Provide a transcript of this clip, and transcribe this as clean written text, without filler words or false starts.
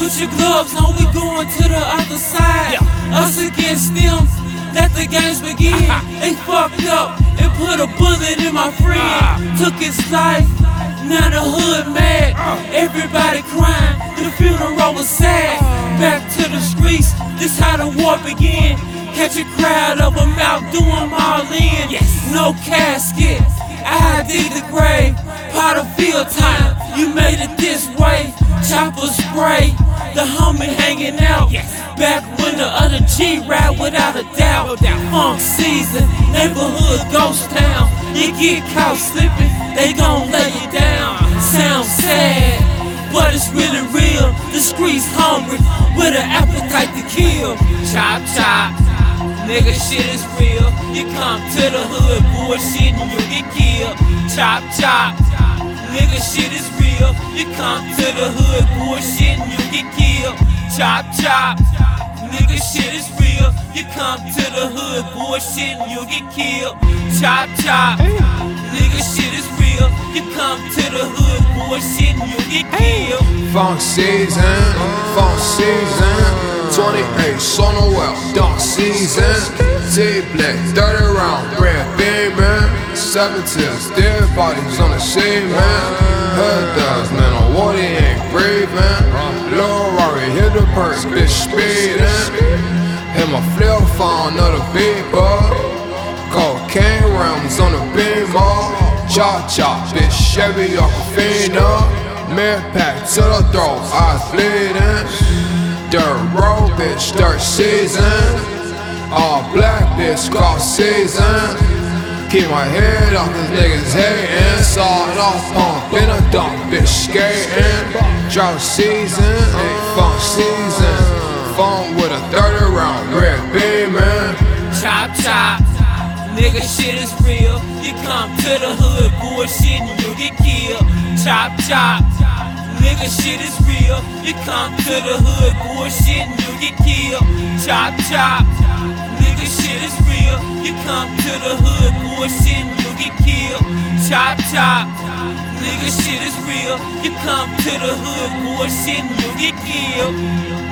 Put your gloves on, we going to the other side. Us against them, let the games begin. They fucked up and put a bullet in my friend. Took his life, now the hood mad. Everybody crying, the funeral was sad. Back to the streets, this how the war began. Catch a crowd of them out, do them all in. No casket, I dig the grave. Pot of field time, you made it this way. Chopper spray, the homie hanging out. Back when the other G ride without a doubt. Funk season, neighborhood ghost town. You get caught slipping, they gon' lay you down. Sounds sad, but it's really real. The streets hungry, with an appetite to kill. Chop chop, nigga shit is real. You come to the hood bullshit and you get killed. Chop chop, nigga shit is real. You come to the hood bullshit and you get killed. Chop chop, nigga shit is real. You come to the hood bullshit and you get killed. Chop chop, nigga shit is real. You come to the hood bullshit and you get killed. Funk season, 28 on the well, dunk season. T-Black, 30 round, red beam, man. 17, dead bodies on the sheet, man. Hood does, man, on water, he ain't breathing. Lil Rory hit the perk, bitch speeding. Hit my flip phone, another beat, bug. Cocaine rims on the beam, chop chop, bitch, Chevy off a fiend up. Mid pack to the throat, eyes bleeding. Dirt road, bitch, dirt season. All black, bitch, cross season. Keep my head off, cause niggas hatin'. Saw it off, pump in a dump, bitch, skating. Drought season, funk season. Funk with a 30 round, red beamin'. Chop chop, nigga shit is real. You come to the hood bullshit and you get killed. Chop chop, nigga shit is real. You come to the hood bullshit and you get killed. Chop chop, nigga shit is real. You come to the hood bullshit and you get killed. Chop chop, nigga shit is real. You come to the hood bullshit and you get killed.